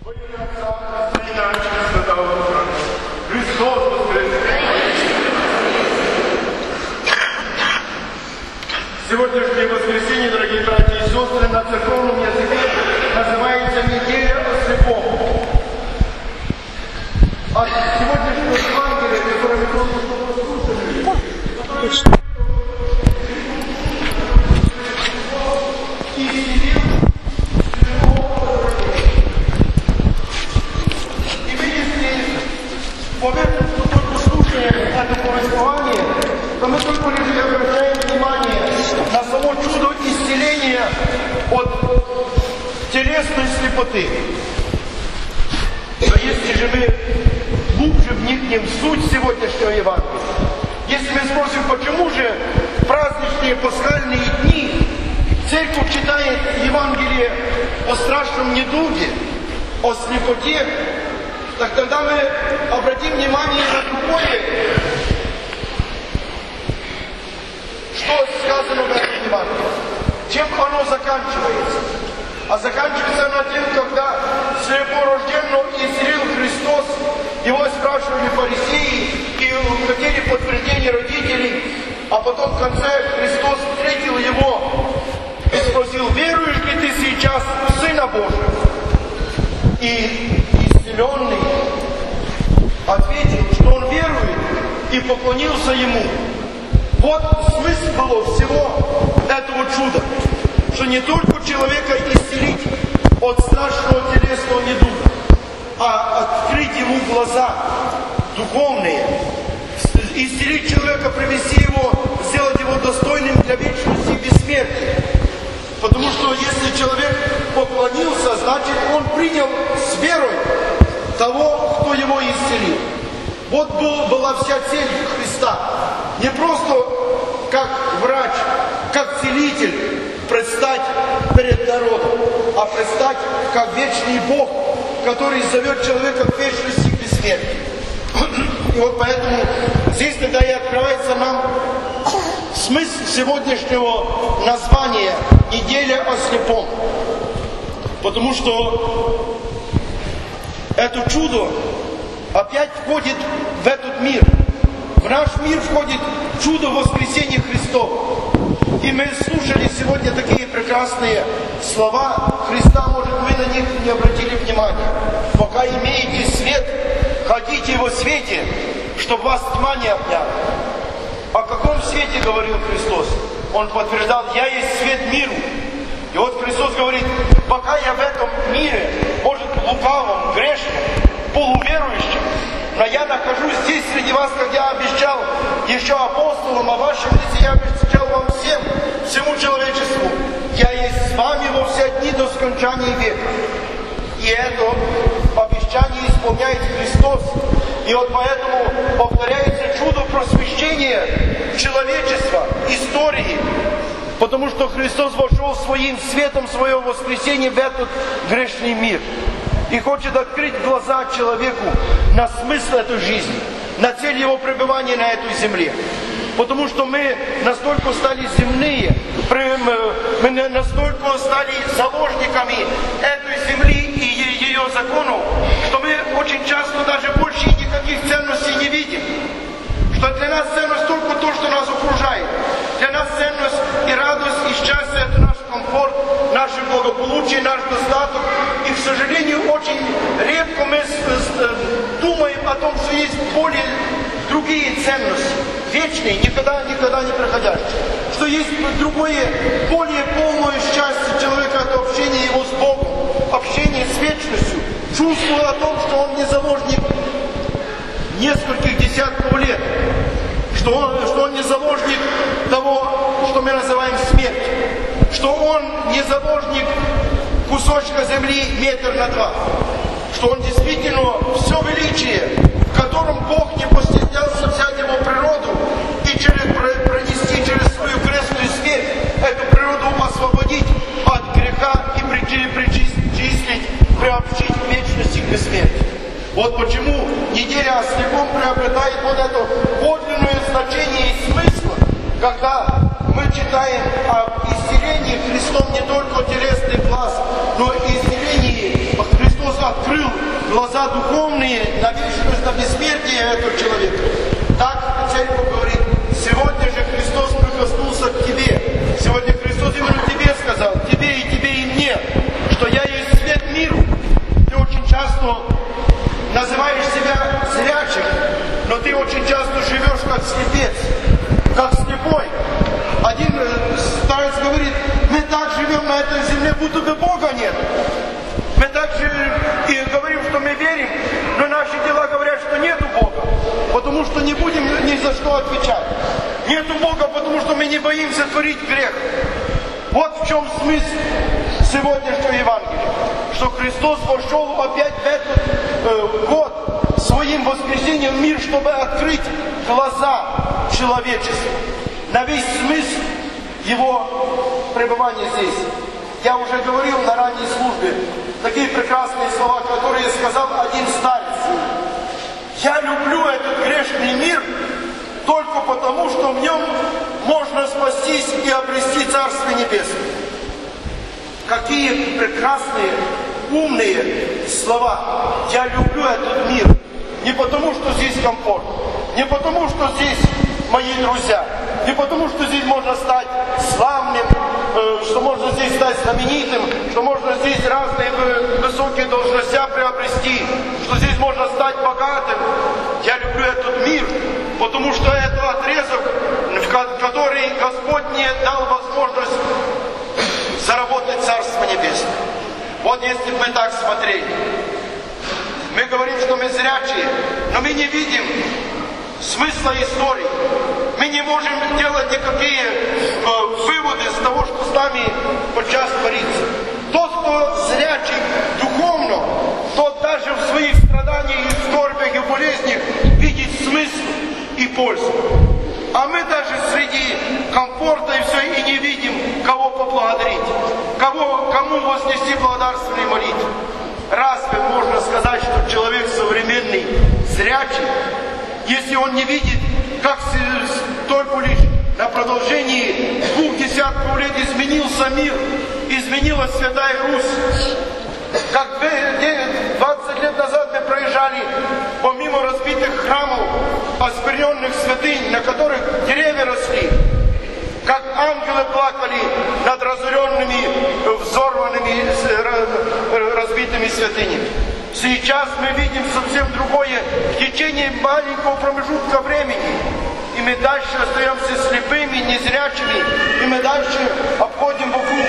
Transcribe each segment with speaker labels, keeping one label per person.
Speaker 1: Сегодняшнее воскресенье, дорогие братья и сестры, на церковном языке называется неделя о слепом. От сегодняшнего Евангелия, которое мы только что послушали, и мы, если только слушаем это повествование, то мы только лишь обращаем внимание на само чудо исцеления от телесной слепоты. Но если же мы глубже вникнем в суть сегодняшнего Евангелия, если мы спросим, почему же в праздничные пасхальные дни церковь читает Евангелие о страшном недуге, о слепоте, так тогда мы обратим внимание на другое, что сказано в этом Евангелии. Чем оно заканчивается? А заканчивается оно тем, когда слепорожденного исцелил Христос, его спрашивали фарисеи и хотели подтверждение родителей, а потом в конце Христос встретил его и спросил: веруешь ли ты сейчас в Сына Божия? И исцеленный ответил, что он верует, и поклонился ему. Вот смысл было всего этого чуда, что не только человека исцелить от страшного телесного недуга, а открыть ему глаза духовные, исцелить человека, привести его, сделать его достойным для вечности и бессмертия. Потому что если человек поклонился, значит он принял с верой того, кто его исцелил. Вот была вся цель Христа. Не просто как врач, как целитель предстать перед народом, а предстать как вечный Бог, который зовет человека к вечности и бессмертию. И вот поэтому здесь тогда и открывается нам смысл сегодняшнего названия «Неделя о слепом». Потому что это чудо опять входит в этот мир. В наш мир входит чудо воскресения Христова. И мы слушали сегодня такие прекрасные слова Христа, может, вы на них не обратили внимания. Пока имеете свет, ходите во свете, чтобы вас тьма не обняла. О каком свете говорил Христос? Он подтверждал: я есть свет миру. И вот Христос говорит: пока я в этом мире, может, лукавом, грешным, полуверующим, но я нахожусь здесь среди вас, как я обещал еще апостолам, о вашем лице я обещал вам всем, всему человечеству. Я есть с вами во все дни до скончания века. И это обещание исполняет Христос. И вот поэтому повторяется чудо просвещения человечества, истории. Потому что Христос вошел своим светом своего воскресения в этот грешный мир. И хочет открыть глаза человеку на смысл этой жизни, на цель его пребывания на этой земле. Потому что мы настолько стали земные, мы настолько стали заложниками этой земли и ее законов, что мы очень часто даже больше никаких ценностей не видим. Что для нас ценность только то, что нас окружает. Для нас ценность и радость, и счастье – это наш комфорт, наше благополучие, наш достаток. И, к сожалению, очень редко мы думаем о том, что есть более другие ценности, вечные, никогда не проходящие. Что есть другое, более полное счастье человека – это общение его с Богом, общение с вечностью, чувство о том, что он не заложник нескольких десятков лет, что он не заложник того, что мы называем смерть, что он не заложник кусочка земли метр на 2, что он действительно все величие, в котором Бог не постеснялся взять его природу и пронести через свою крестную смерть, эту природу освободить от греха и причислить, приобщить к вечности, к бессмертию. Вот почему неделя о слепом приобретает вот это подлинное значение и смысл, когда мы читаем об исцелении Христом не только телесный глаз, но и исцелении Христос открыл глаза духовные на вечность, на бессмертие этого человека. Так церковь говорит, сегодня же Христос прикоснулся к тебе. Сегодня Христос именно тебе сказал, тебе и мне, что я есть свет миру. Ты очень часто называешь себя зрячим, но ты очень часто живешь как слепец, как слепой. Один старец говорит, мы так живем на этой земле, будто бы Бога нет. Мы также и говорим, что мы верим, но наши дела говорят, что нету Бога, потому что не будем ни за что отвечать. Нету Бога, потому что мы не боимся творить грех. Вот в чем смысл сегодняшнего Евангелия, что Христос вошел опять в этот год своим воскресением в мир, чтобы открыть глаза человечеству на весь смысл его пребывания здесь. Я уже говорил на ранней службе такие прекрасные слова, которые сказал один старец. Я люблю этот грешный мир только потому, что в нем можно спастись и обрести Царство Небесное. Какие прекрасные, умные слова. Я люблю этот мир. Не потому, что здесь комфорт, не потому, что здесь мои друзья, не потому, что здесь можно стать славным, что можно здесь стать знаменитым, что можно здесь разные высокие должности приобрести, что здесь можно стать богатым. Я люблю этот мир, потому что это отрезок, в который Господь мне дал возможность заработать Царство Небесное. Вот если бы мы так смотрели, мы говорим, что мы зрячие, но мы не видим смысла истории. Мы не можем делать никакие выводы из того, что с нами подчас творится. Тот, кто зрячий духовно, тот даже в своих страданиях, и скорбях, и болезнях видит смысл и пользу. А мы даже среди комфорта и все и не видим, кого поблагодарить, кому вознести благодарственные молитвы. Разве можно сказать, что человек современный зрячий, если он не видит, как только лишь на продолжении 2 десятков лет изменился мир, изменилась Святая Русь. Как 20 лет назад мы проезжали помимо разбитых храмов, оскверненных святынь, на которых деревья росли, как ангелы плакали над разоренными, взорванными, разбитыми святынями. Сейчас мы видим совсем другое в течение маленького промежутка времени. И мы дальше остаемся слепыми, незрячими, и мы дальше обходим вокруг,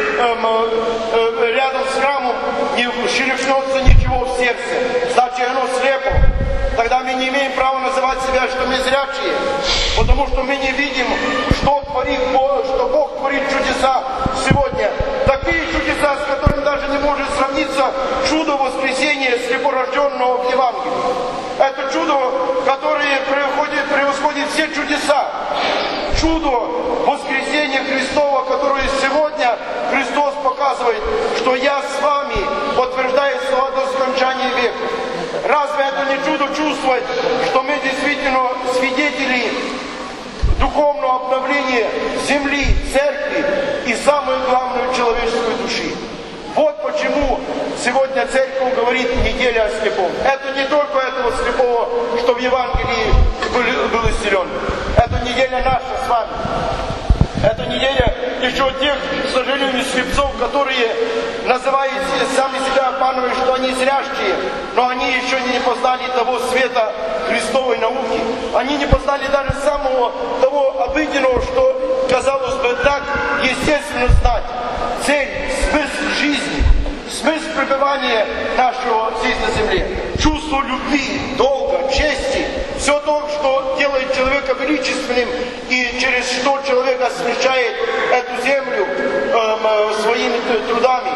Speaker 1: рядом с храмом, не шелохнется ничего в сердце, значит оно слепо. Тогда мы не имеем права называть себя, что мы зрячие, потому что мы не видим, что творит Бог, что Бог творит чудеса сегодня. Такие чудеса, с которыми даже не может сравниться чудо воскресения слепорожденного в Евангелии. Это чудо, которое превосходит все чудеса. Чудо воскресения Христова, которое сегодня Христос показывает, что я с вами, подтверждает слова до скончания века. Разве это не чудо чувствовать, что мы действительно свидетели духовного обновления земли, церкви и, самое главное, человеческой души? Вот почему сегодня церковь говорит неделя о слепом. Это не только этого слепого, что в Евангелии был исцелен. Это неделя наша с вами. Это неделя еще тех, к сожалению, слепцов, которые называют сами себя, обманывают, что они зрящие, но они еще не познали того света Христовой науки. Они не познали даже самого того обыденного, что, казалось бы, так естественно знать. Цель, смысл жизни, смысл пребывания нашего здесь на земле. Чувство любви, долга, чести. Все то, что делает человека величественным и через что человек освещает эту землю своими трудами.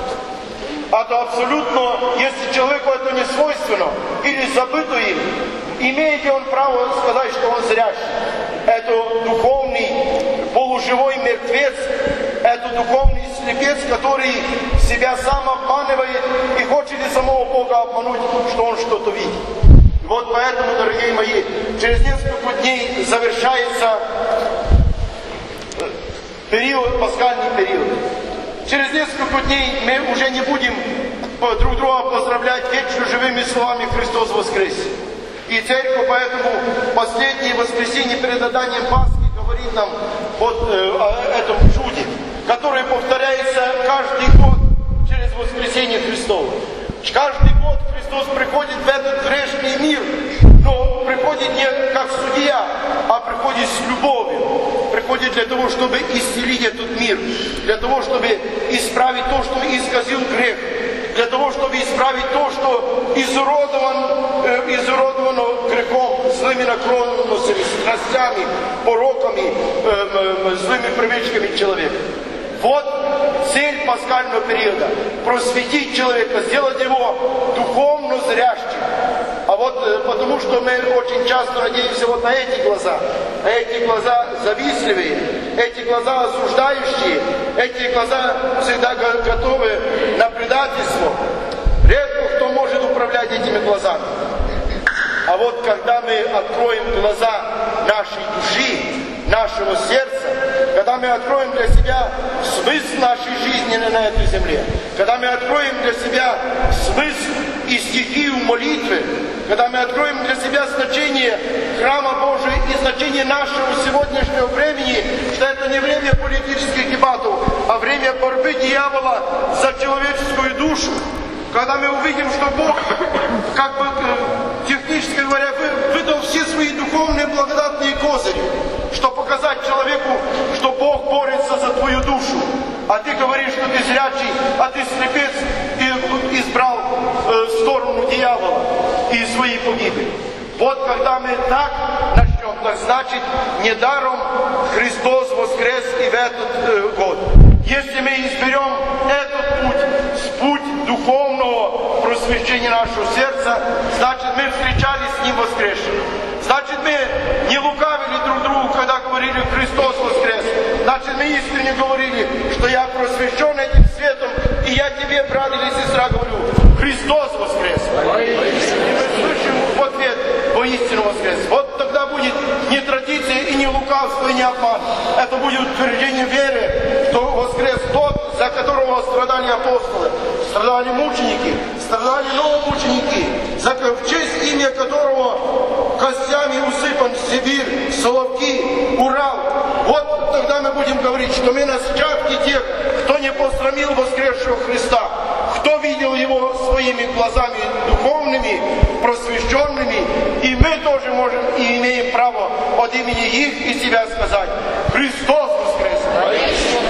Speaker 1: Это абсолютно, если человеку это не свойственно или забыто им, имеет ли он право сказать, что он зрящий? Это духовный полуживой мертвец, это духовный слепец, который себя сам обманывает и хочет ли самого Бога обмануть, что он что-то видит. Вот поэтому, дорогие мои, через несколько дней завершается период, пасхальный период. Через несколько дней мы уже не будем друг друга поздравлять вечно живыми словами «Христос воскрес». И церковь поэтому последнее воскресенье перед отданием Пасхи говорит нам вот о этом чуде, которое повторяется каждый год через воскресение Христово. Каждый год Христос приходит в этот грешный мир, но приходит не как судья, а приходит с любовью. Приходит для того, чтобы исцелить этот мир, для того, чтобы исправить то, что исказил грех, для того, чтобы исправить то, что изуродовано грехом, злыми наклонностями, страстями, пороками, злыми привычками человека. Вот цель пасхального периода – просветить человека, сделать его духовно зрящим. А вот потому что мы очень часто надеемся вот на эти глаза завистливые, эти глаза осуждающие, эти глаза всегда готовы на предательство. Редко кто может управлять этими глазами. А вот когда мы откроем глаза нашей души, нашего сердца, когда мы откроем для себя смысл нашей жизни на этой земле, когда мы откроем для себя смысл и стихию молитвы, когда мы откроем для себя значение храма Божия и значение нашего сегодняшнего времени, что это не время политических дебатов, а время борьбы дьявола за человеческую душу, когда мы увидим, что Бог, как бы технически говоря, выдал все свои духовные благодатные козыри, что показать человеку, что Бог борется за твою душу, а ты говоришь, что ты зрячий, а ты слепец и избрал сторону дьявола и свои погибели. Вот когда мы так начнем, так значит, недаром Христос воскрес и в этот год. Если мы изберем этот путь духовного просвещения нашего сердца, значит, мы встречались с Ним воскресшим. Значит, мы не лукавили друг другу, когда говорили «Христос воскрес». Значит, мы искренне говорили, что я просвещен этим светом, и я тебе, брат или сестра, говорю «Христос воскрес». И мы слышим в ответ «Воистину воскрес». Вот тогда будет не традиция и не лукавство, и не обман. Это будет утверждение веры, что воскрес тот, за которого страдали апостолы, страдали мученики, страдали новомученики, в честь имя которого костями усыпан Сибирь, Соловки, Урал. Вот тогда мы будем говорить, что мы нащадки тех, кто не посрамил воскресшего Христа, кто видел Его своими глазами духовными, просвещенными, и мы тоже можем и имеем право от имени их и себя сказать: Христос воскрес!